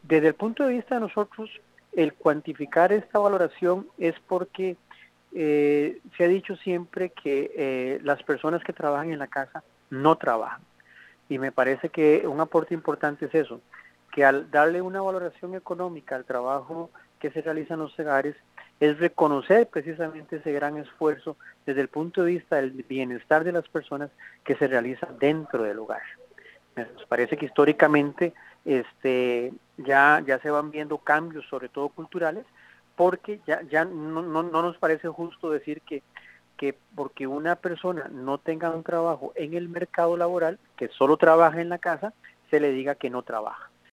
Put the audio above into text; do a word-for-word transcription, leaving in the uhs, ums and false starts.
Desde el punto de vista de nosotros, el cuantificar esta valoración es porque eh, se ha dicho siempre que eh, las personas que trabajan en la casa no trabajan. Y me parece que un aporte importante es eso, que al darle una valoración económica al trabajo que se realiza en los hogares, es reconocer precisamente ese gran esfuerzo desde el punto de vista del bienestar de las personas que se realiza dentro del hogar. Nos parece que históricamente este, ya, ya se van viendo cambios, sobre todo culturales, porque ya, ya no, no, no nos parece justo decir que, que porque una persona no tenga un trabajo en el mercado laboral, que solo trabaja en la casa, se le diga que no trabaja.